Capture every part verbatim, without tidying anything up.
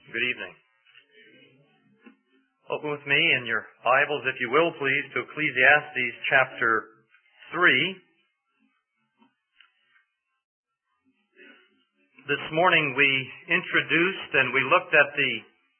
Good evening. Open with me in your Bibles, if you will, please, to Ecclesiastes chapter three. This morning we introduced and we looked at the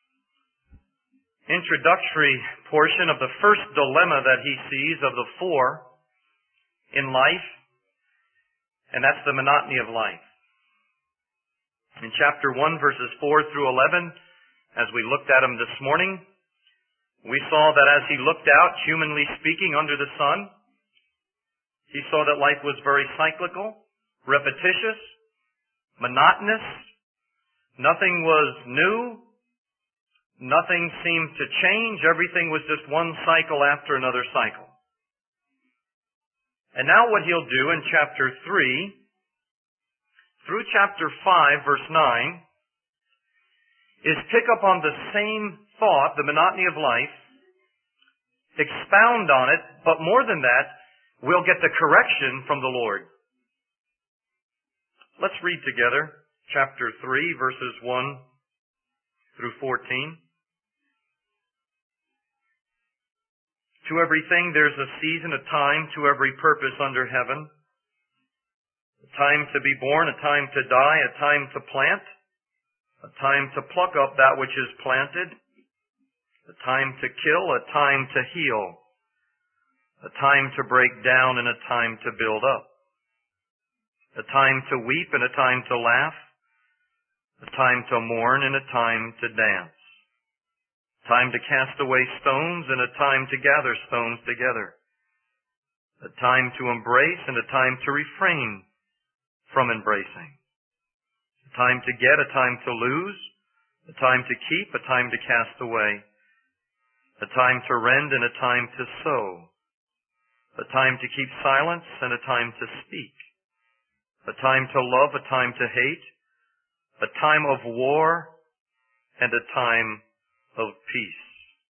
introductory portion of the first dilemma that he sees of the four in life, and that's the monotony of life. In chapter one, verses four through eleven, as we looked at him this morning, we saw that as he looked out, humanly speaking, under the sun, he saw that life was very cyclical, repetitious, monotonous. Nothing was new. Nothing seemed to change. Everything was just one cycle after another cycle. And now what he'll do in chapter three, through chapter five, verse nine, is pick up on the same thought, the monotony of life, expound on it, but more than that, we'll get the correction from the Lord. Let's read together chapter three, verses one through fourteen. To everything there's a season, a time, to every purpose under heaven. A time to be born, a time to die, a time to plant, a time to pluck up that which is planted, a time to kill, a time to heal, a time to break down and a time to build up, a time to weep and a time to laugh, a time to mourn and a time to dance, a time to cast away stones and a time to gather stones together, a time to embrace and a time to refrain from embracing, a time to get, a time to lose, a time to keep, a time to cast away, a time to rend and a time to sow, a time to keep silence and a time to speak, a time to love, a time to hate, a time of war and a time of peace.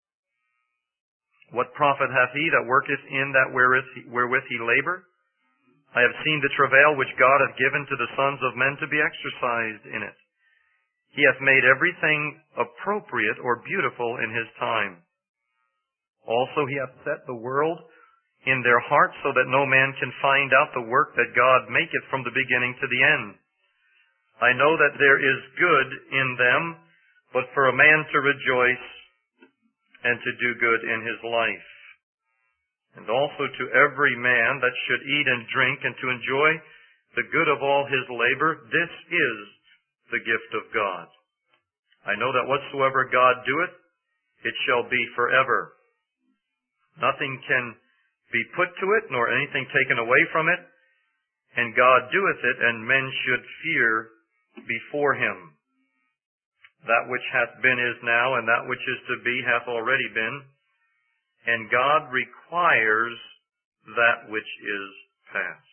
What profit hath he that worketh in that wherewith he, wherewith he labor? I have seen the travail which God hath given to the sons of men to be exercised in it. He hath made everything appropriate or beautiful in his time. Also he hath set the world in their hearts so that no man can find out the work that God maketh from the beginning to the end. I know that there is good in them, but for a man to rejoice and to do good in his life. And also to every man that should eat and drink and to enjoy the good of all his labor, this is the gift of God. I know that whatsoever God doeth, it shall be forever. Nothing can be put to it, nor anything taken away from it. And God doeth it, and men should fear before him. That which hath been is now, and that which is to be hath already been. And God requires that which is past.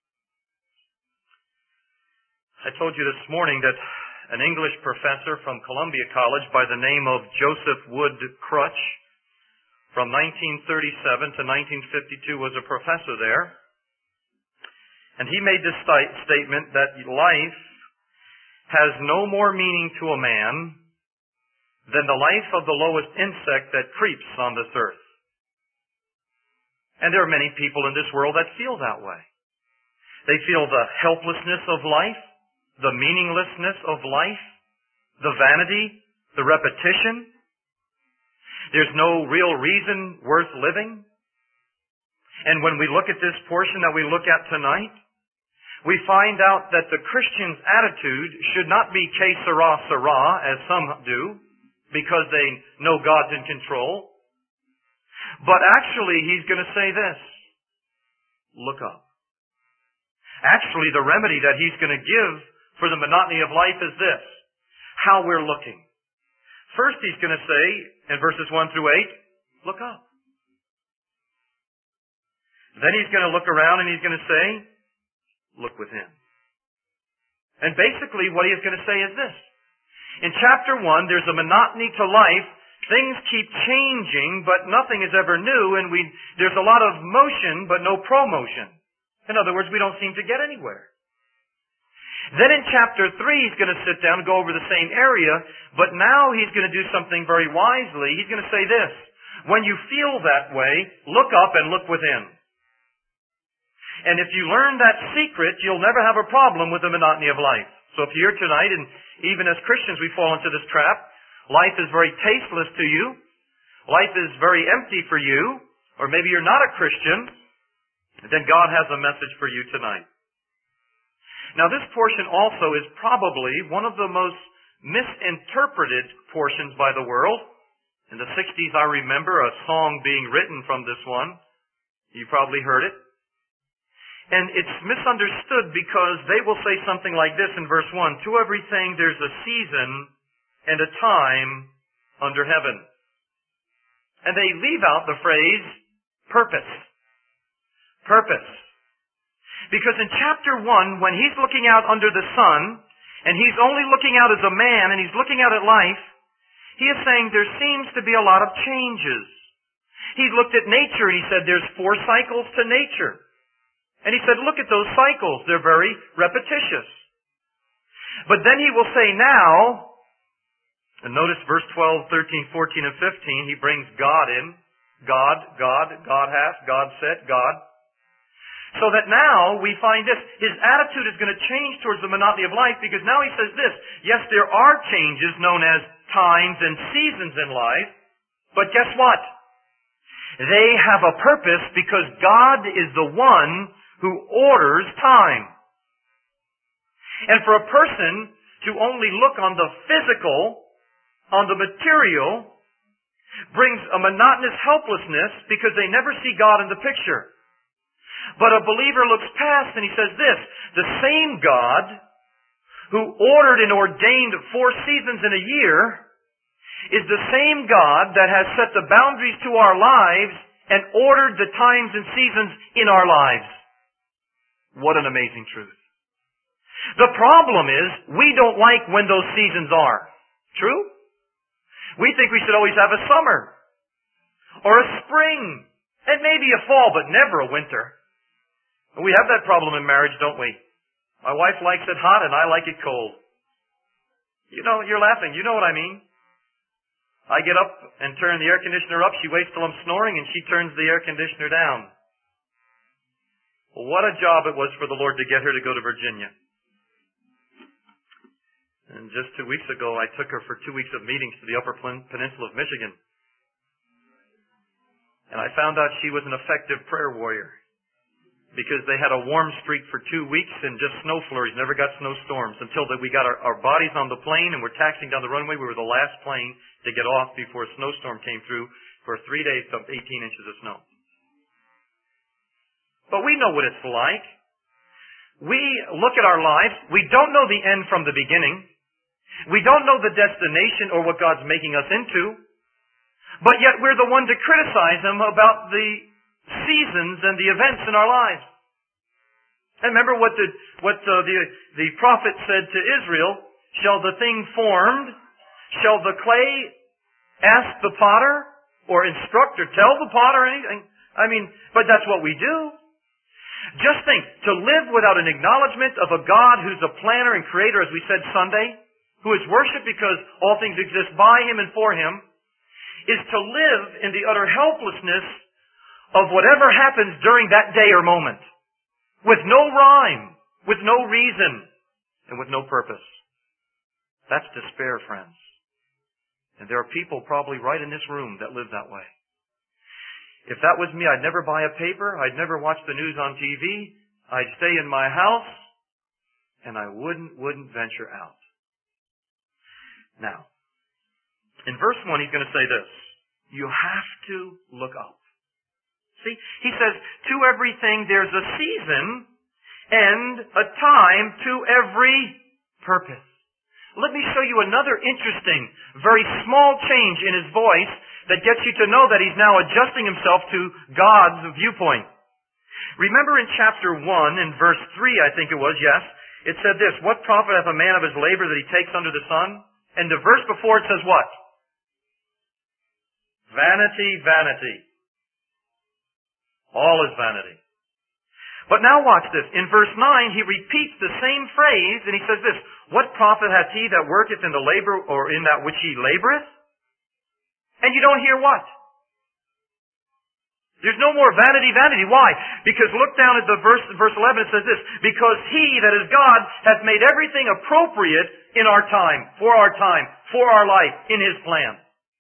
I told you this morning that an English professor from Columbia College by the name of Joseph Wood Crutch from nineteen thirty-seven to nineteen fifty-two was a professor there. And he made this statement that life has no more meaning to a man than the life of the lowest insect that creeps on this earth. And there are many people in this world that feel that way. They feel the helplessness of life, the meaninglessness of life, the vanity, the repetition. There's no real reason worth living. And when we look at this portion that we look at tonight, we find out that the Christian's attitude should not be que sera, sera, as some do, because they know God's in control. But actually, he's going to say this: look up. Actually, the remedy that he's going to give for the monotony of life is this: how we're looking. First, he's going to say, in verses one through eight, look up. Then he's going to look around and he's going to say, look within. And basically, what he's going to say is this: in chapter one, there's a monotony to life. Things keep changing, but nothing is ever new, and we there's a lot of motion, but no promotion. In other words, we don't seem to get anywhere. Then in chapter three, he's going to sit down and go over the same area, but now he's going to do something very wisely. He's going to say this: when you feel that way, look up and look within. And if you learn that secret, you'll never have a problem with the monotony of life. So if you're here tonight, and even as Christians we fall into this trap, life is very tasteless to you, life is very empty for you, or maybe you're not a Christian, then God has a message for you tonight. Now this portion also is probably one of the most misinterpreted portions by the world. In the sixties, I remember a song being written from this one. You probably heard it. And it's misunderstood because they will say something like this in verse one: to everything there's a season and a time under heaven. And they leave out the phrase purpose. Purpose. Because in chapter one, when he's looking out under the sun, and he's only looking out as a man, and he's looking out at life, he is saying there seems to be a lot of changes. He looked at nature and he said there's four cycles to nature. And he said, look at those cycles. They're very repetitious. But then he will say now, and notice verse twelve, thirteen, fourteen, and fifteen, he brings God in. God, God, God hath, God said, God. So that now we find this. His attitude is going to change towards the monotony of life, because now he says this: yes, there are changes known as times and seasons in life, but guess what? They have a purpose, because God is the one who orders time. And for a person to only look on the physical, on the material, brings a monotonous helplessness, because they never see God in the picture. But a believer looks past and he says this: the same God who ordered and ordained four seasons in a year is the same God that has set the boundaries to our lives and ordered the times and seasons in our lives. What an amazing truth. The problem is, we don't like when those seasons are. True? We think we should always have a summer, or a spring, and maybe a fall, but never a winter. We have that problem in marriage, don't we? My wife likes it hot and I like it cold. You know, you're laughing. You know what I mean. I get up and turn the air conditioner up. She waits till I'm snoring and she turns the air conditioner down. Well, what a job it was for the Lord to get her to go to Virginia. And just two weeks ago, I took her for two weeks of meetings to the Upper Peninsula of Michigan. And I found out she was an effective prayer warrior, because they had a warm streak for two weeks and just snow flurries, never got snowstorms, until that we got our, our bodies on the plane and we're taxiing down the runway. We were the last plane to get off before a snowstorm came through for three days, up eighteen inches of snow. But we know what it's like. We look at our lives. We don't know the end from the beginning. We don't know the destination or what God's making us into. But yet we're the one to criticize Him about the seasons and the events in our lives. And remember what the what uh, the the prophet said to Israel: shall the thing formed, shall the clay ask the potter, or instruct or tell the potter anything? I mean, but that's what we do. Just think, to live without an acknowledgement of a God who's a planner and creator, as we said Sunday, who is worshipped because all things exist by Him and for Him, is to live in the utter helplessness of whatever happens during that day or moment, with no rhyme, with no reason, and with no purpose. That's despair, friends. And there are people probably right in this room that live that way. If that was me, I'd never buy a paper, I'd never watch the news on T V, I'd stay in my house, and I wouldn't, wouldn't venture out. Now, in verse one, he's going to say this: you have to look up. See, he says, to everything there's a season and a time to every purpose. Let me show you another interesting, very small change in his voice that gets you to know that he's now adjusting himself to God's viewpoint. Remember in chapter one, in verse three, I think it was, yes, it said this: what profit hath a man of his labor that he takes under the sun? And the verse before it says what? Vanity, vanity. All is vanity. But now watch this. In verse nine, he repeats the same phrase, and he says this, what profit hath he that worketh in the labor, or in that which he laboreth? And you don't hear what? There's no more vanity, vanity. Why? Because look down at the verse, verse eleven, it says this, because he, that is God, hath made everything appropriate in our time, for our time, for our life, in his plan.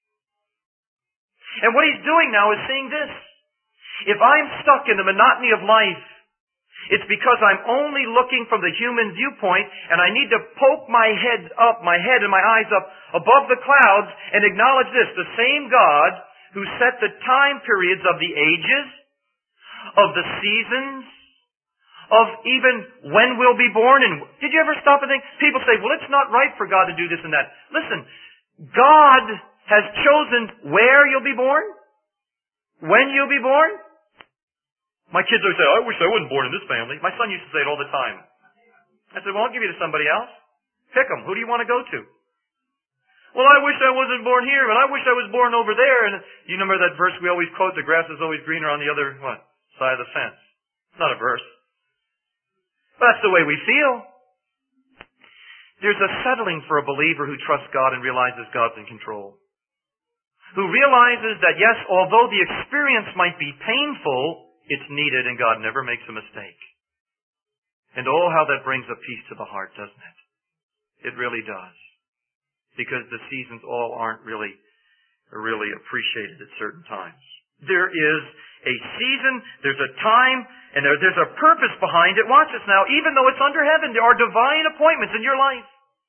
And what he's doing now is saying this. If I'm stuck in the monotony of life, it's because I'm only looking from the human viewpoint, and I need to poke my head up, my head and my eyes up above the clouds and acknowledge this, the same God who set the time periods of the ages, of the seasons, of even when we'll be born. And did you ever stop and think? People say, well, it's not right for God to do this and that. Listen, God has chosen where you'll be born, when you'll be born. My kids always say, I wish I wasn't born in this family. My son used to say it all the time. I said, well, I'll give you to somebody else. Pick them. Who do you want to go to? Well, I wish I wasn't born here, but I wish I was born over there. And you remember that verse we always quote, the grass is always greener on the other, what, side of the fence. It's not a verse. But that's the way we feel. There's a settling for a believer who trusts God and realizes God's in control. Who realizes that, yes, although the experience might be painful, it's needed and God never makes a mistake. And oh, how that brings a peace to the heart, doesn't it? It really does. Because the seasons all aren't really, really appreciated at certain times. There is a season, there's a time, and there, there's a purpose behind it. Watch this now. Even though it's under heaven, there are divine appointments in your life.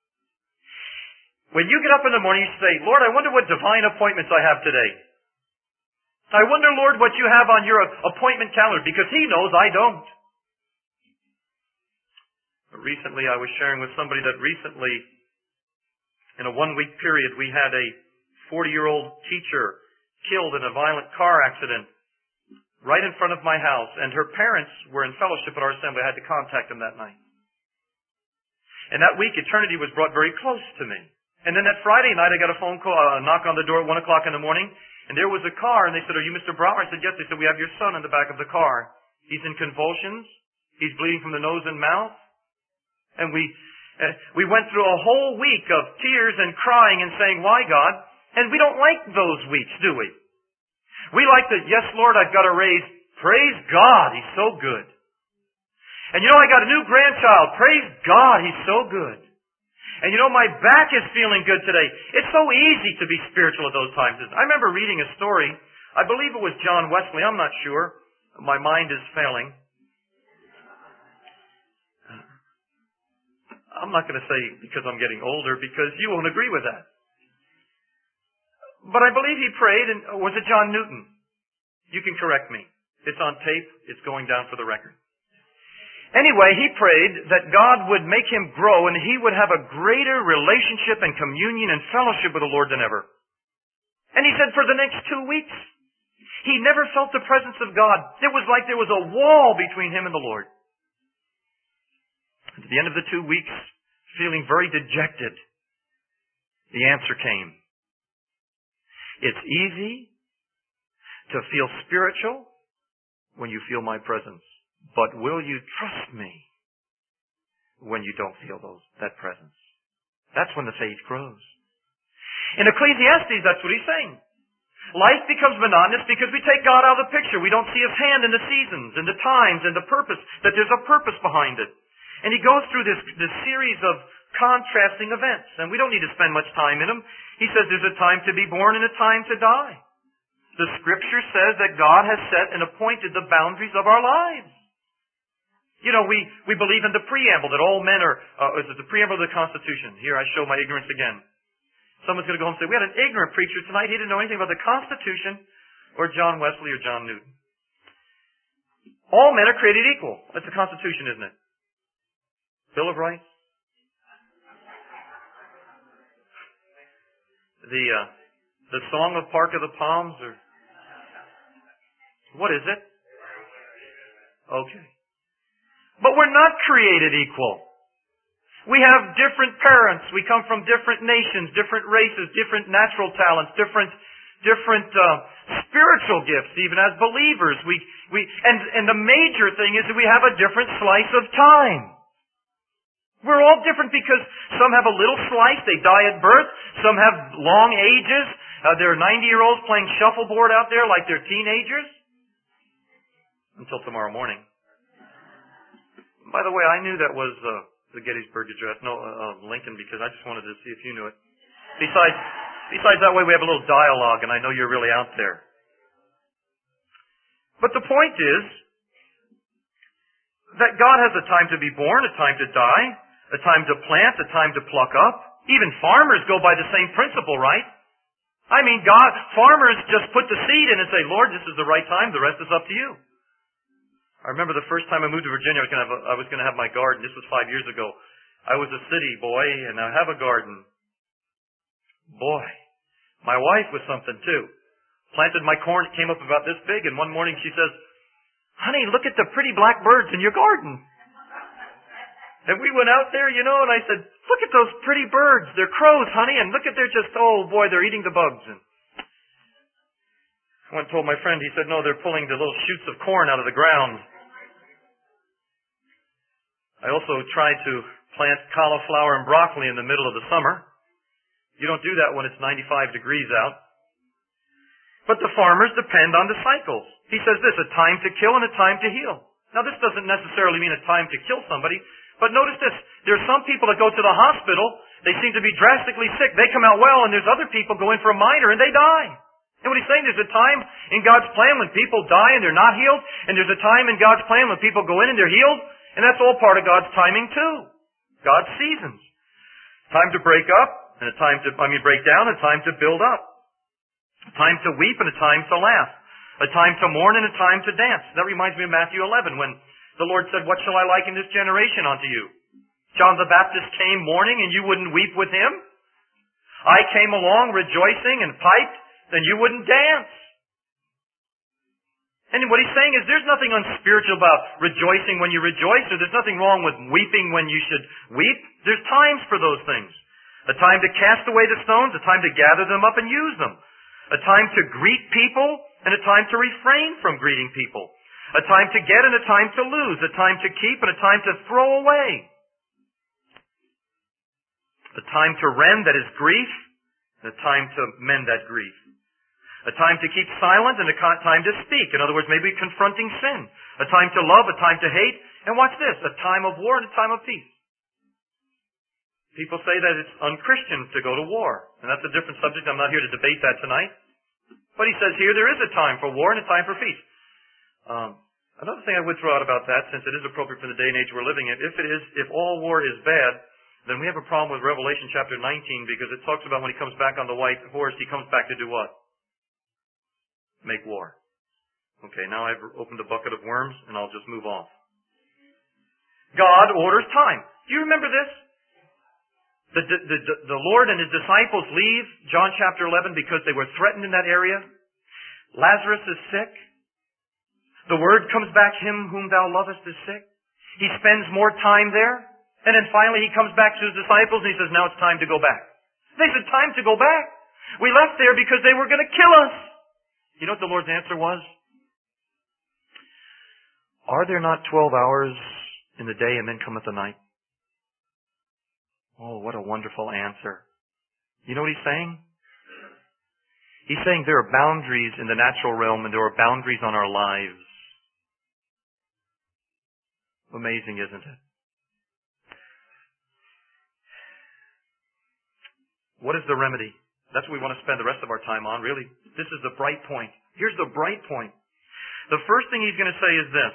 When you get up in the morning, you say, Lord, I wonder what divine appointments I have today. I wonder, Lord, what you have on your appointment calendar, because He knows I don't. Recently, I was sharing with somebody that recently, in a one-week period, we had a forty-year-old teacher killed in a violent car accident right in front of my house. And her parents were in fellowship at our assembly. I had to contact them that night. And that week, eternity was brought very close to me. And then that Friday night, I got a phone call, a knock on the door at one o'clock in the morning. And there was a car. And they said, are you Mister Brower? I said, yes. They said, we have your son in the back of the car. He's in convulsions. He's bleeding from the nose and mouth. And we... Uh, we went through a whole week of tears and crying and saying, why, God? And we don't like those weeks, do we? We like the, yes, Lord, I've got a raise. Praise God, He's so good. And you know, I got a new grandchild. Praise God, He's so good. And you know, my back is feeling good today. It's so easy to be spiritual at those times. I remember reading a story. I believe it was John Wesley. I'm not sure. My mind is failing. I'm not going to say because I'm getting older, because you won't agree with that. But I believe he prayed, and was it John Newton? You can correct me. It's on tape. It's going down for the record. Anyway, he prayed that God would make him grow and he would have a greater relationship and communion and fellowship with the Lord than ever. And he said for the next two weeks, he never felt the presence of God. It was like there was a wall between him and the Lord. At the end of the two weeks, feeling very dejected, the answer came. It's easy to feel spiritual when you feel my presence. But will you trust me when you don't feel those that presence? That's when the faith grows. In Ecclesiastes, that's what he's saying. Life becomes monotonous because we take God out of the picture. We don't see His hand in the seasons, and the times, and the purpose, that there's a purpose behind it. And he goes through this, this series of contrasting events, and we don't need to spend much time in them. He says there's a time to be born and a time to die. The Scripture says that God has set and appointed the boundaries of our lives. You know, we, we believe in the preamble that all men are, uh, is it the preamble of the Constitution? Here I show my ignorance again. Someone's going to go home and say, we had an ignorant preacher tonight. He didn't know anything about the Constitution or John Wesley or John Newton. All men are created equal. That's the Constitution, isn't it? Bill of Rights? The, uh, the Song of Park of the Palms, or what is it? Okay. But we're not created equal. We have different parents. We come from different nations, different races, different natural talents, different, different uh, spiritual gifts, even as believers. We, we, and, and the major thing is that we have a different slice of time. We're all different because some have a little slice, they die at birth. Some have long ages. Uh, there are ninety-year-olds playing shuffleboard out there like they're teenagers. Until tomorrow morning. By the way, I knew that was uh, the Gettysburg Address, no, uh, Lincoln, because I just wanted to see if you knew it. Besides, besides that way we have a little dialogue, and I know you're really out there. But the point is that God has a time to be born, a time to die, a time to plant, a time to pluck up. Even farmers go by the same principle, right? I mean, God, farmers just put the seed in and say, Lord, this is the right time, the rest is up to you. I remember the first time I moved to Virginia, I was going to have, a, I was going to have my garden. This was five years ago. I was a city boy, and I have a garden. Boy, my wife was something too. Planted my corn, it came up about this big, and one morning she says, honey, look at the pretty black birds in your garden. And we went out there, you know, and I said, look at those pretty birds. They're crows, honey, and look at they're just, oh boy, they're eating the bugs. And I went and told my friend, he said, no, they're pulling the little shoots of corn out of the ground. I also tried to plant cauliflower and broccoli in the middle of the summer. You don't do that when it's ninety-five degrees out. But the farmers depend on the cycles. He says this, a time to kill and a time to heal. Now this doesn't necessarily mean a time to kill somebody, but notice this, there are some people that go to the hospital, they seem to be drastically sick, they come out well, and there's other people go in for a minor and they die. And what he's saying, there's a time in God's plan when people die and they're not healed, and there's a time in God's plan when people go in and they're healed, and that's all part of God's timing too. God's seasons. Time to break up, and a time to, I mean break down, and a time to build up. A time to weep and a time to laugh. A time to mourn and a time to dance. That reminds me of Matthew eleven when the Lord said, what shall I liken this generation unto you? John the Baptist came mourning and you wouldn't weep with him? I came along rejoicing and piped, then you wouldn't dance. And what he's saying is there's nothing unspiritual about rejoicing when you rejoice, or there's nothing wrong with weeping when you should weep. There's times for those things. A time to cast away the stones, a time to gather them up and use them. A time to greet people, and a time to refrain from greeting people. A time to get and a time to lose. A time to keep and a time to throw away. A time to rend, that is grief, and a time to mend that grief. A time to keep silent and a time to speak. In other words, maybe confronting sin. A time to love, a time to hate. And watch this, a time of war and a time of peace. People say that it's unchristian to go to war. And that's a different subject. I'm not here to debate that tonight. But he says here there is a time for war and a time for peace. Um, another thing I would throw out about that, since it is appropriate for the day and age we're living in, if it is, if all war is bad, then we have a problem with Revelation chapter nineteen, because it talks about when he comes back on the white horse, he comes back to do what? Make war. Okay, now I've opened a bucket of worms, and I'll just move off. God orders time. Do you remember this? The, the, the, the Lord and His disciples leave John chapter eleven because they were threatened in that area. Lazarus is sick. The word comes back, him whom thou lovest is sick. He spends more time there. And then finally he comes back to his disciples and he says, now it's time to go back. They said, time to go back? We left there because they were going to kill us. You know what the Lord's answer was? Are there not twelve hours in the day and then cometh the night? Oh, what a wonderful answer. You know what He's saying? He's saying there are boundaries in the natural realm and there are boundaries on our lives. Amazing, isn't it? What is the remedy? That's what we want to spend the rest of our time on, really. This is the bright point. Here's the bright point. The first thing He's going to say is this.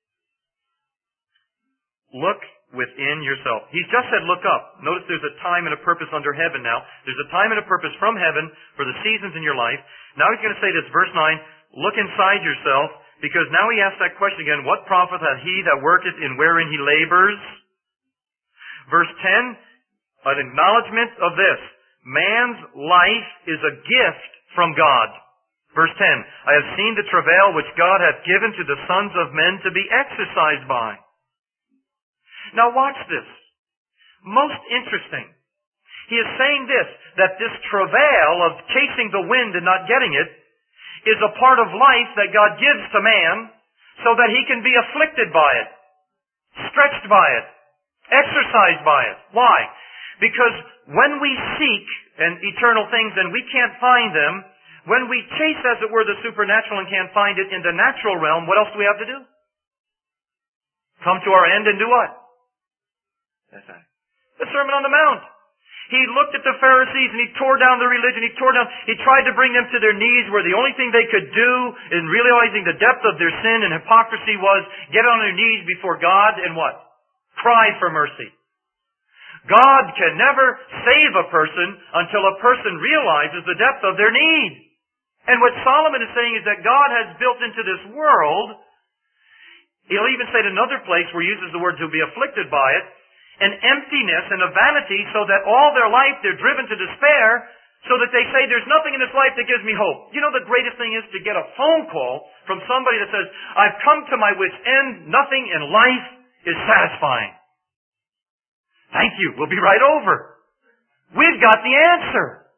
Look within yourself. He's just said look up. Notice there's a time and a purpose under heaven now. There's a time and a purpose from heaven for the seasons in your life. Now He's going to say this, verse nine, look inside yourself, because now He asks that question again, what profit hath he that worketh in wherein he labors? Verse ten, an acknowledgement of this. Man's life is a gift from God. Verse ten, I have seen the travail which God hath given to the sons of men to be exercised by. Now watch this. Most interesting. He is saying this, that this travail of chasing the wind and not getting it is a part of life that God gives to man so that he can be afflicted by it, stretched by it, exercised by it. Why? Because when we seek and eternal things and we can't find them, when we chase, as it were, the supernatural and can't find it in the natural realm, what else do we have to do? Come to our end and do what? That's right. The Sermon on the Mount. He looked at the Pharisees and he tore down their religion. He tore down, he tried to bring them to their knees where the only thing they could do in realizing the depth of their sin and hypocrisy was get on their knees before God and what? Cry for mercy. God can never save a person until a person realizes the depth of their need. And what Solomon is saying is that God has built into this world, he'll even say it in another place where he uses the word to be afflicted by it, an emptiness and a vanity so that all their life they're driven to despair so that they say there's nothing in this life that gives me hope. You know the greatest thing is to get a phone call from somebody that says, I've come to my wit's end, nothing in life is satisfying. Thank you, we'll be right over. We've got the answer.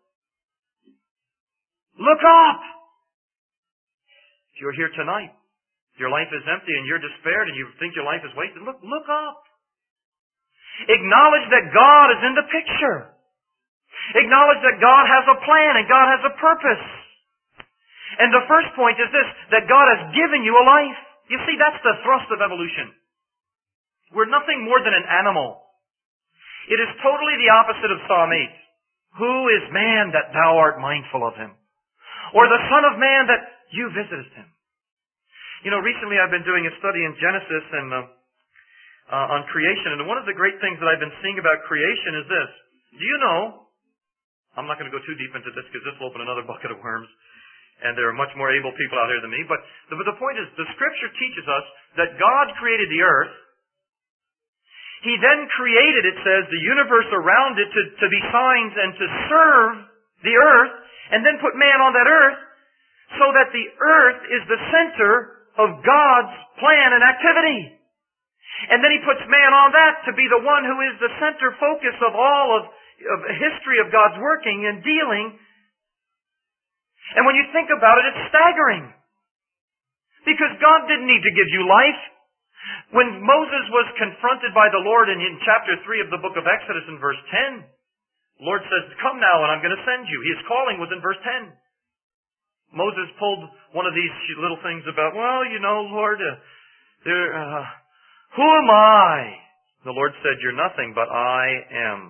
Look up. If you're here tonight, your life is empty and you're despaired and you think your life is wasted, look, look up. Acknowledge that God is in the picture. Acknowledge that God has a plan and God has a purpose. And the first point is this, that God has given you a life. You see, that's the thrust of evolution. We're nothing more than an animal. It is totally the opposite of Psalm eight. Who is man that thou art mindful of him? Or the Son of Man that you visitest him. You know, recently I've been doing a study in Genesis and uh, uh, on creation, and one of the great things that I've been seeing about creation is this. Do you know, I'm not going to go too deep into this because this will open another bucket of worms, and there are much more able people out here than me, but the, but the point is, the Scripture teaches us that God created the earth. He then created, it says, the universe around it to, to be signs and to serve the earth, and then put man on that earth so that the earth is the center of God's plan and activity. And then he puts man on that to be the one who is the center focus of all of, of history of God's working and dealing. And when you think about it, it's staggering. Because God didn't need to give you life. When Moses was confronted by the Lord in, in chapter three of the book of Exodus in verse ten, the Lord says, come now and I'm going to send you. His calling was in verse ten. Moses pulled one of these little things about, well, you know, Lord, uh, there, uh, who am I? The Lord said, you're nothing, but I am.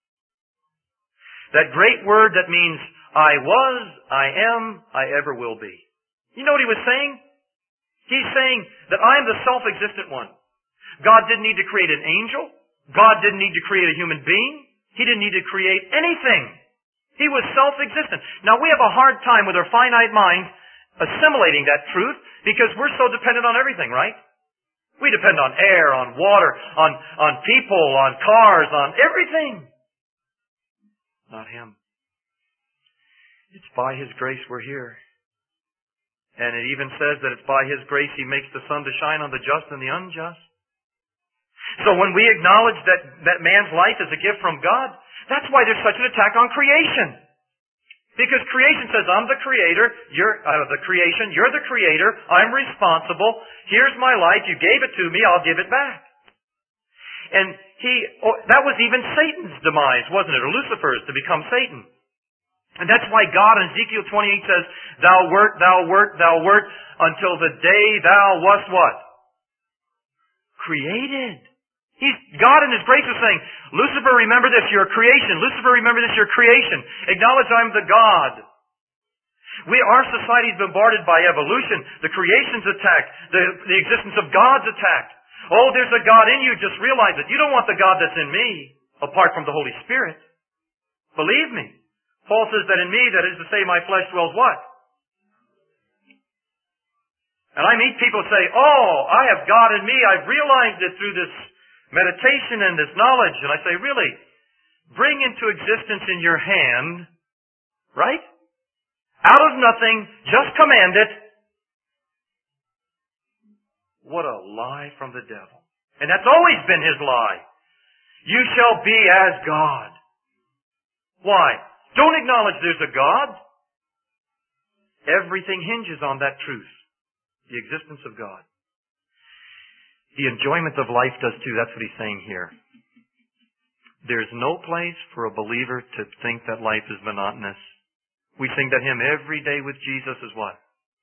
That great word that means I was, I am, I ever will be. You know what he was saying? He's saying that I'm the self-existent one. God didn't need to create an angel. God didn't need to create a human being. He didn't need to create anything. He was self-existent. Now we have a hard time with our finite mind assimilating that truth because we're so dependent on everything, right? We depend on air, on water, on, on people, on cars, on everything. Not Him. It's by His grace we're here. And it even says that it's by His grace He makes the sun to shine on the just and the unjust. So when we acknowledge that, that man's life is a gift from God, that's why there's such an attack on creation. Because creation says, I'm the creator, you're uh, the creation, you're the creator, I'm responsible, here's my life, you gave it to me, I'll give it back. And he, oh, that was even Satan's demise, wasn't it? Or Lucifer's, to become Satan. And that's why God in Ezekiel twenty-eight says, Thou wert, thou wert, thou wert, until the day thou wast what? Created. He's, God in His grace is saying, Lucifer, remember this, you're a creation. Lucifer, remember this, you're a creation. Acknowledge I'm the God. We, our society is bombarded by evolution. The creation's attacked. The, the existence of God's attacked. Oh, there's a God in you, just realize it. You don't want the God that's in me, apart from the Holy Spirit. Believe me. Paul says that in me, that is to say, my flesh dwells what? And I meet people say, oh, I have God in me. I've realized it through this meditation and this knowledge. And I say, really? Bring into existence in your hand, right? Out of nothing, just command it. What a lie from the devil. And that's always been his lie. You shall be as God. Why? Don't acknowledge there's a God. Everything hinges on that truth, the existence of God. The enjoyment of life does too. That's what he's saying here. There's no place for a believer to think that life is monotonous. We sing that hymn, every day with Jesus is what?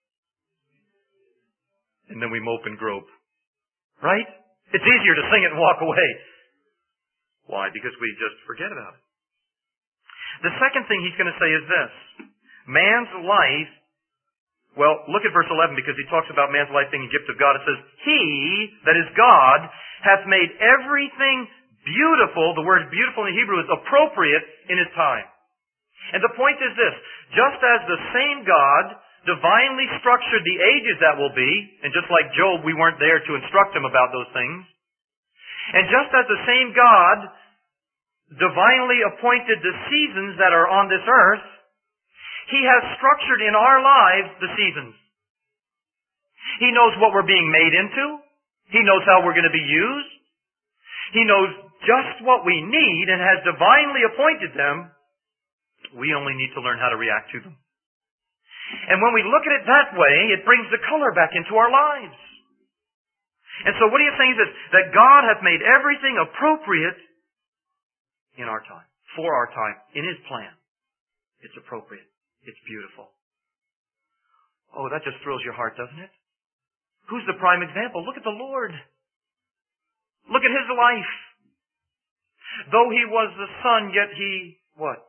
And then we mope and grope. Right? It's easier to sing it and walk away. Why? Because we just forget about it. The second thing he's going to say is this. Man's life, well, look at verse eleven because he talks about man's life being a gift of God. It says, He, that is God, hath made everything beautiful. The word beautiful in Hebrew is appropriate in His time. And the point is this. Just as the same God divinely structured the ages that will be, and just like Job, we weren't there to instruct him about those things. And just as the same God divinely appointed the seasons that are on this earth, He has structured in our lives the seasons. He knows what we're being made into. He knows how we're going to be used. He knows just what we need and has divinely appointed them. We only need to learn how to react to them. And when we look at it that way, it brings the color back into our lives. And so what he is saying is this, that God hath made everything appropriate in our time, for our time, in His plan. It's appropriate. It's beautiful. Oh, that just thrills your heart, doesn't it? Who's the prime example? Look at the Lord. Look at His life. Though He was the Son, yet He, what?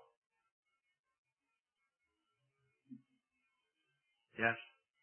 Yes.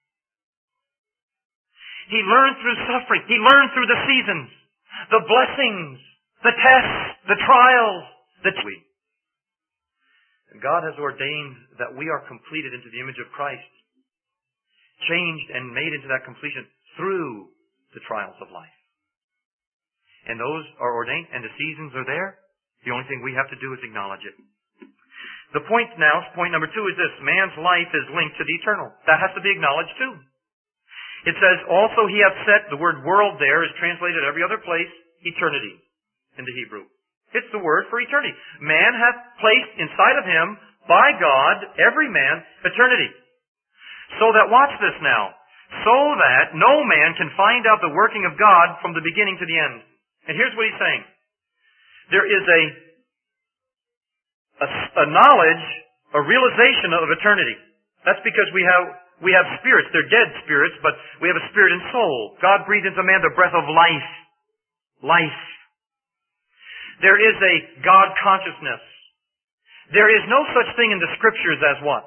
He learned through suffering. He learned through the seasons, the blessings, the tests, the trials, the we. God has ordained that we are completed into the image of Christ, changed and made into that completion through the trials of life. And those are ordained, and the seasons are there. The only thing we have to do is acknowledge it. The point now, point number two is this. Man's life is linked to the eternal. That has to be acknowledged too. It says, also He hath set, the word world there is translated every other place, eternity in the Hebrew. It's the word for eternity. Man hath placed inside of him, by God, every man, eternity. So that, watch this now, so that no man can find out the working of God from the beginning to the end. And here's what he's saying. There is a, a, a knowledge, a realization of eternity. That's because we have, we have spirits. They're dead spirits, but we have a spirit and soul. God breathed into man the breath of life. Life. There is a God consciousness. There is no such thing in the Scriptures as what?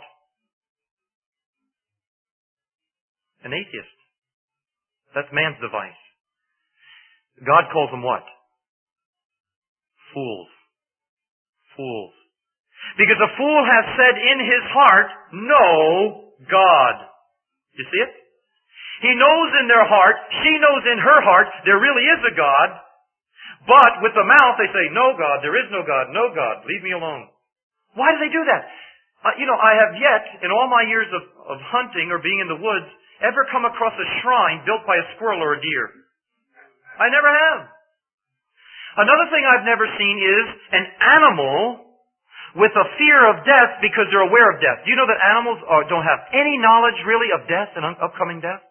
An atheist. That's man's device. God calls them what? Fools. Fools. Because a fool has said in his heart, no God. You see it? He knows in their heart, she knows in her heart, there really is a God. But with the mouth they say, no God, there is no God, no God, leave me alone. Why do they do that? Uh, you know, I have yet, in all my years of, of hunting or being in the woods, ever come across a shrine built by a squirrel or a deer. I never have. Another thing I've never seen is an animal with a fear of death because they're aware of death. Do you know that animals are, don't have any knowledge really of death and upcoming death?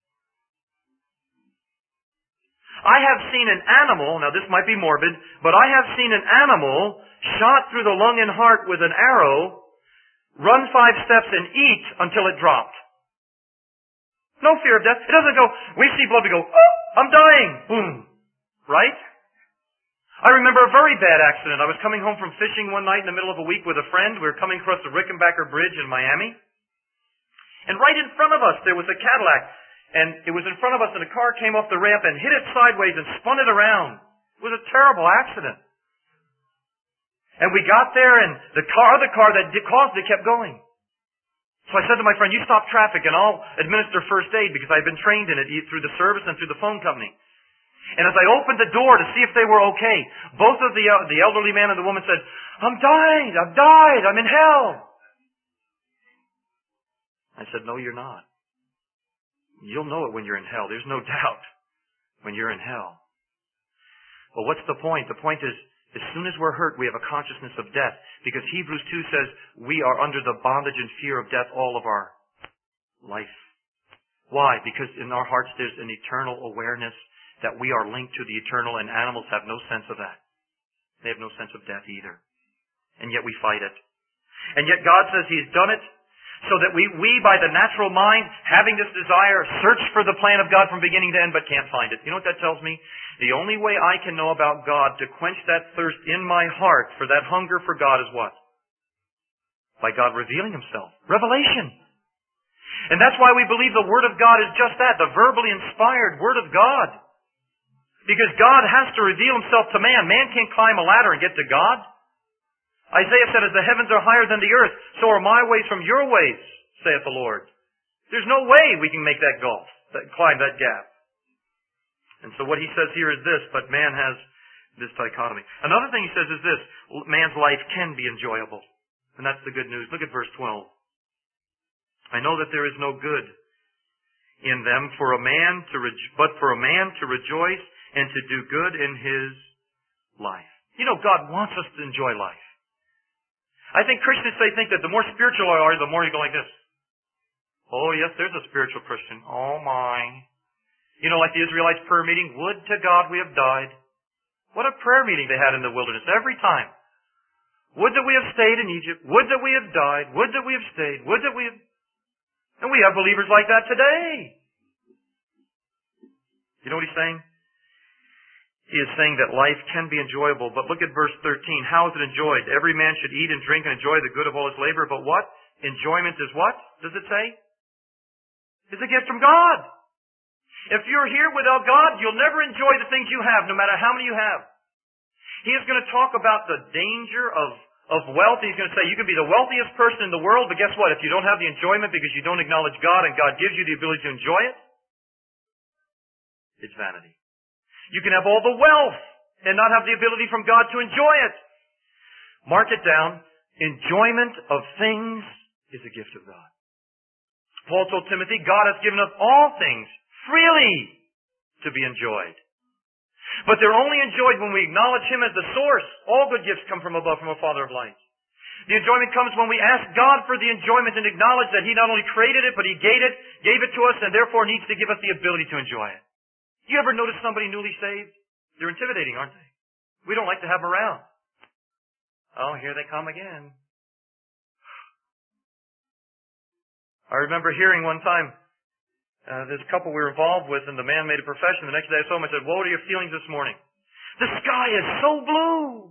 I have seen an animal, now this might be morbid, but I have seen an animal shot through the lung and heart with an arrow, run five steps and eat until it dropped. No fear of death. It doesn't go, we see blood, we go, oh, I'm dying. Boom. Right? I remember a very bad accident. I was coming home from fishing one night in the middle of a week with a friend. We were coming across the Rickenbacker Bridge in Miami. And right in front of us there was a Cadillac. And it was in front of us and a car came off the ramp and hit it sideways and spun it around. It was a terrible accident. And we got there and the car, the car that caused it kept going. So I said to my friend, you stop traffic and I'll administer first aid because I've been trained in it through the service and through the phone company. And as I opened the door to see if they were okay, both of the, uh, the elderly man and the woman said, I'm dying, I've died, I'm in hell. I said, no, you're not. You'll know it when you're in hell. There's no doubt when you're in hell. Well, what's the point? The point is, as soon as we're hurt, we have a consciousness of death. Because Hebrews two says we are under the bondage and fear of death all of our life. Why? Because in our hearts there's an eternal awareness that we are linked to the eternal, and animals have no sense of that. They have no sense of death either. And yet we fight it. And yet God says He's done it so that we, we by the natural mind, having this desire, search for the plan of God from beginning to end but can't find it. You know what that tells me? The only way I can know about God to quench that thirst in my heart for that hunger for God is what? By God revealing Himself. Revelation. And that's why we believe the Word of God is just that, the verbally inspired Word of God. Because God has to reveal Himself to man. Man can't climb a ladder and get to God. Isaiah said, as the heavens are higher than the earth, so are my ways from your ways, saith the Lord. There's no way we can make that gulf, that, climb that gap. And so what he says here is this, but man has this dichotomy. Another thing he says is this, man's life can be enjoyable. And that's the good news. Look at verse twelve. I know that there is no good in them for a man to re- but for a man to rejoice and to do good in his life. You know, God wants us to enjoy life. I think Christians, they think that the more spiritual you are, the more you go like this. Oh, yes, there's a spiritual Christian. Oh, my. You know, like the Israelites' prayer meeting, would to God we have died. What a prayer meeting they had in the wilderness every time. Would that we have stayed in Egypt. Would that we have died. Would that we have stayed. Would that we have... And we have believers like that today. You know what he's saying? He is saying that life can be enjoyable. But look at verse thirteen. How is it enjoyed? Every man should eat and drink and enjoy the good of all his labor. But what? Enjoyment is what? Does it say? It's a gift from God. If you're here without God, you'll never enjoy the things you have, no matter how many you have. He is going to talk about the danger of, of wealth. He's going to say you can be the wealthiest person in the world, but guess what? If you don't have the enjoyment because you don't acknowledge God and God gives you the ability to enjoy it, it's vanity. You can have all the wealth and not have the ability from God to enjoy it. Mark it down. Enjoyment of things is a gift of God. Paul told Timothy, God has given us all things freely to be enjoyed. But they're only enjoyed when we acknowledge Him as the source. All good gifts come from above, from a Father of lights. The enjoyment comes when we ask God for the enjoyment and acknowledge that He not only created it, but He gave it, gave it to us and therefore needs to give us the ability to enjoy it. You ever notice somebody newly saved? They're intimidating, aren't they? We don't like to have them around. Oh, here they come again. I remember hearing one time, uh, this couple we were involved with, and the man made a profession. The next day I saw him, I said, what are your feelings this morning? The sky is so blue.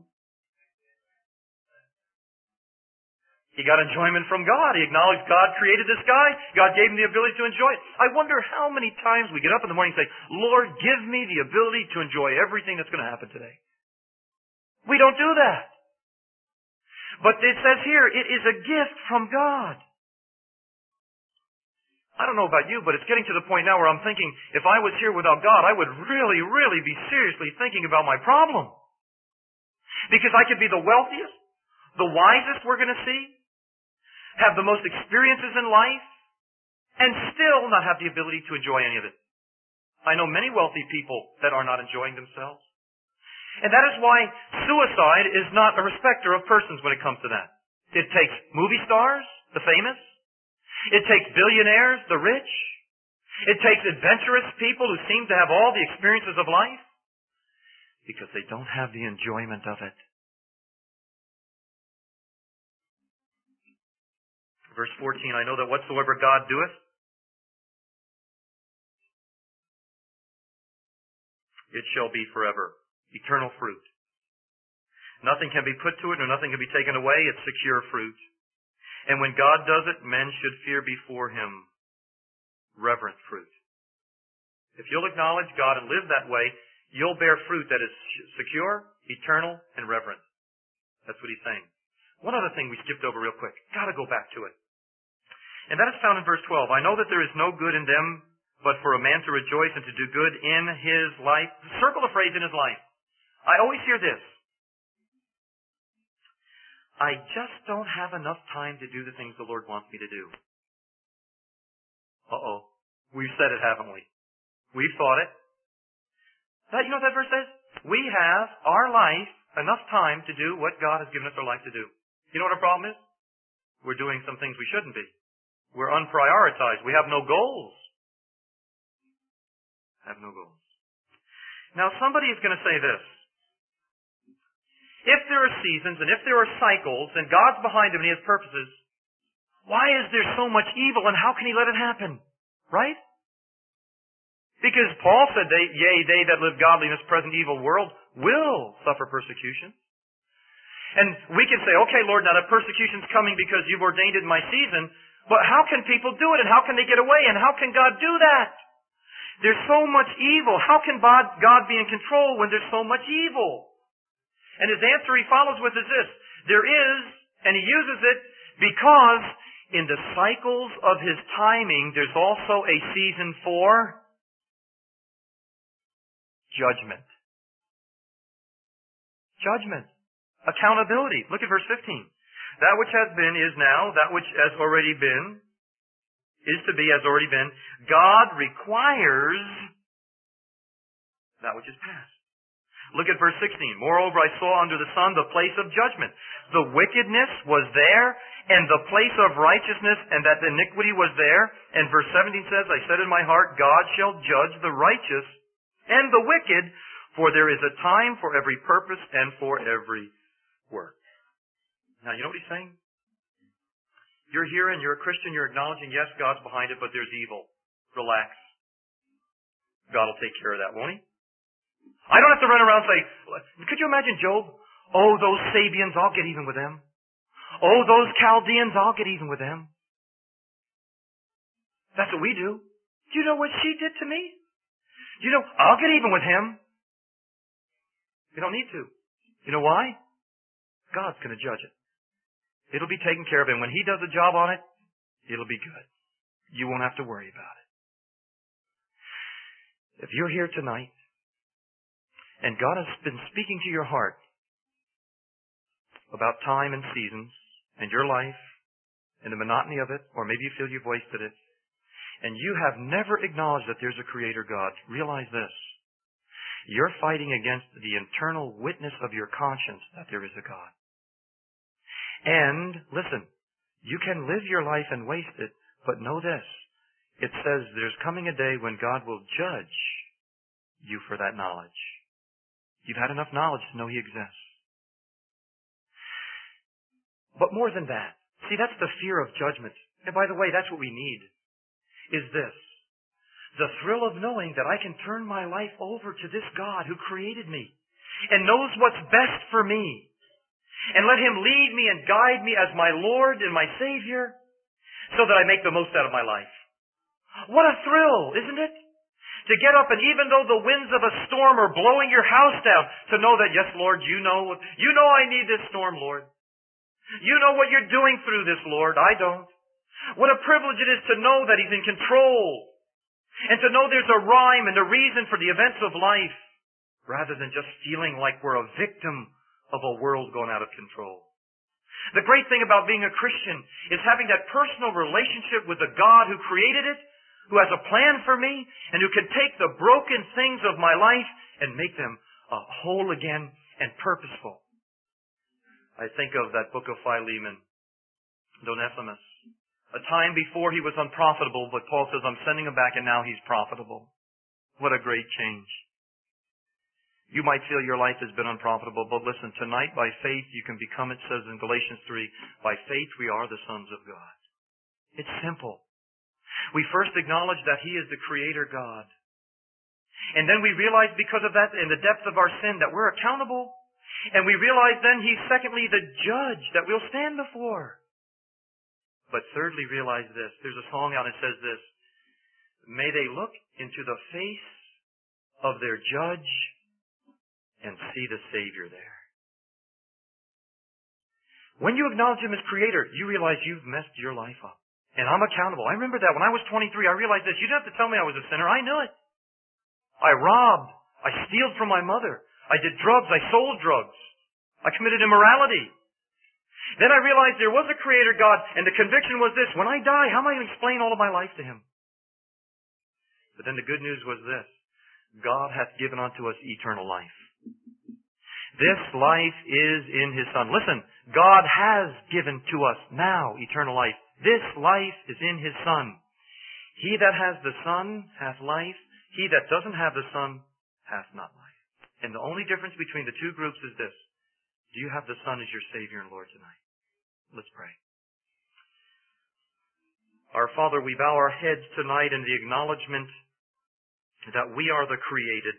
He got enjoyment from God. He acknowledged God created the sky. God gave him the ability to enjoy it. I wonder how many times we get up in the morning and say, Lord, give me the ability to enjoy everything that's going to happen today. We don't do that. But it says here, it is a gift from God. I don't know about you, but it's getting to the point now where I'm thinking, if I was here without God, I would really, really be seriously thinking about my problem. Because I could be the wealthiest, the wisest we're going to see, have the most experiences in life, and still not have the ability to enjoy any of it. I know many wealthy people that are not enjoying themselves. And that is why suicide is not a respecter of persons when it comes to that. It takes movie stars, the famous. It takes billionaires, the rich. It takes adventurous people who seem to have all the experiences of life because they don't have the enjoyment of it. Verse fourteen, I know that whatsoever God doeth, it shall be forever. Eternal fruit. Nothing can be put to it, nor nothing can be taken away. It's secure fruit. And when God does it, men should fear before Him. Reverent fruit. If you'll acknowledge God and live that way, you'll bear fruit that is secure, eternal, and reverent. That's what He's saying. One other thing we skipped over real quick. Gotta go back to it. And that is found in verse twelve. I know that there is no good in them, but for a man to rejoice and to do good in his life. Circle the phrase in his life. I always hear this. I just don't have enough time to do the things the Lord wants me to do. Uh-oh. We've said it, haven't we? We've thought it. That, you know what that verse says? We have our life enough time to do what God has given us our life to do. You know what our problem is? We're doing some things we shouldn't be. We're unprioritized. We have no goals. Have no goals. Now somebody is going to say this. If there are seasons and if there are cycles and God's behind them and He has purposes, why is there so much evil and how can He let it happen? Right? Because Paul said, they, yea, they that live godly in this present evil world will suffer persecution. And we can say, okay, Lord, now that persecution's coming because you've ordained it in my season, but how can people do it and how can they get away and how can God do that? There's so much evil. How can God be in control when there's so much evil? And his answer he follows with is this. There is, and he uses it because in the cycles of his timing, there's also a season for judgment. Judgment. Accountability. Look at verse fifteen. That which has been is now, that which has already been is to be, has already been. God requires that which is past. Look at verse sixteen. Moreover, I saw under the sun the place of judgment. The wickedness was there, and the place of righteousness, and that the iniquity was there. And verse seventeen says, I said in my heart, God shall judge the righteous and the wicked, for there is a time for every purpose and for every work. Now, you know what he's saying? You're here and you're a Christian, you're acknowledging, yes, God's behind it, but there's evil. Relax. God will take care of that, won't He? I don't have to run around and say, could you imagine Job? Oh, those Sabians, I'll get even with them. Oh, those Chaldeans, I'll get even with them. That's what we do. Do you know what she did to me? Do you know, I'll get even with him. You don't need to. You know why? God's going to judge it. It'll be taken care of, and when He does a job on it, it'll be good. You won't have to worry about it. If you're here tonight, and God has been speaking to your heart about time and seasons, and your life, and the monotony of it, or maybe you feel you've wasted it, and you have never acknowledged that there's a Creator God, realize this. You're fighting against the internal witness of your conscience that there is a God. And, listen, you can live your life and waste it, but know this. It says there's coming a day when God will judge you for that knowledge. You've had enough knowledge to know He exists. But more than that, see, that's the fear of judgment. And by the way, that's what we need, is this. The thrill of knowing that I can turn my life over to this God who created me and knows what's best for me. And let Him lead me and guide me as my Lord and my Savior so that I make the most out of my life. What a thrill, isn't it? To get up and even though the winds of a storm are blowing your house down, to know that, yes, Lord, you know, you know I need this storm, Lord. You know what you're doing through this, Lord. I don't. What a privilege it is to know that He's in control. And to know there's a rhyme and a reason for the events of life, rather than just feeling like we're a victim of a world going out of control. The great thing about being a Christian is having that personal relationship with the God who created it, who has a plan for me, and who can take the broken things of my life and make them uh, whole again and purposeful. I think of that book of Philemon, Onesimus. A time before he was unprofitable, but Paul says, I'm sending him back and now he's profitable. What a great change. You might feel your life has been unprofitable, but listen, tonight by faith you can become, it says in Galatians three, by faith we are the sons of God. It's simple. We first acknowledge that He is the Creator God. And then we realize because of that, in the depth of our sin, that we're accountable. And we realize then He's secondly the judge that we'll stand before. But thirdly, realize this. There's a song out that says this. May they look into the face of their judge and see the Savior there. When you acknowledge Him as Creator, you realize you've messed your life up. And I'm accountable. I remember that when I was twenty-three, I realized this. You didn't have to tell me I was a sinner. I knew it. I robbed. I stealed from my mother. I did drugs. I sold drugs. I committed immorality. Then I realized there was a Creator God, and the conviction was this. When I die, how am I going to explain all of my life to Him? But then the good news was this. God hath given unto us eternal life. This life is in His Son. Listen, God has given to us now eternal life. This life is in His Son. He that has the Son hath life. He that doesn't have the Son hath not life. And the only difference between the two groups is this. Do you have the Son as your Savior and Lord tonight? Let's pray. Our Father, we bow our heads tonight in the acknowledgement that we are the created.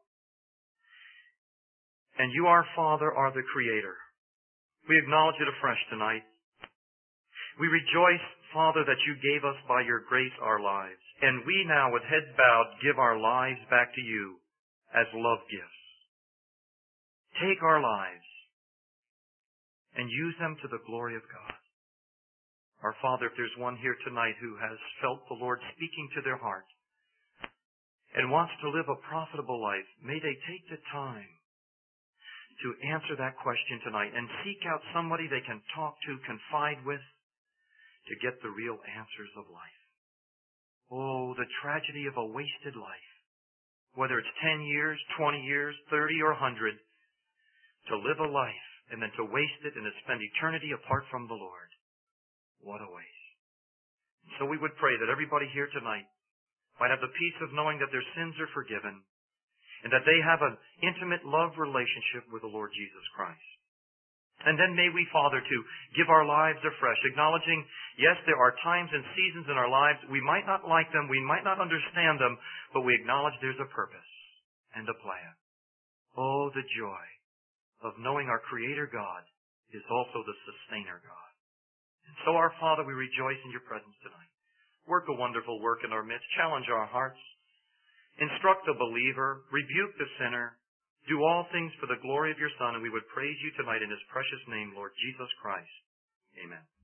And you, our Father, are the Creator. We acknowledge it afresh tonight. We rejoice, Father, that you gave us by your grace our lives. And we now, with heads bowed, give our lives back to you as love gifts. Take our lives and use them to the glory of God. Our Father, if there's one here tonight who has felt the Lord speaking to their heart and wants to live a profitable life, may they take the time to answer that question tonight and seek out somebody they can talk to, confide with, to get the real answers of life. Oh, the tragedy of a wasted life. Whether it's ten years, twenty years, thirty, or one hundred, to live a life and then to waste it and to spend eternity apart from the Lord. What a waste. So we would pray that everybody here tonight might have the peace of knowing that their sins are forgiven and that they have an intimate love relationship with the Lord Jesus Christ. And then may we, Father, to give our lives afresh, acknowledging, yes, there are times and seasons in our lives, we might not like them, we might not understand them, but we acknowledge there's a purpose and a plan. Oh, the joy of knowing our Creator God is also the Sustainer God. And so, our Father, we rejoice in your presence tonight. Work a wonderful work in our midst. Challenge our hearts. Instruct the believer. Rebuke the sinner. Do all things for the glory of your Son, and we would praise you tonight in his precious name, Lord Jesus Christ. Amen.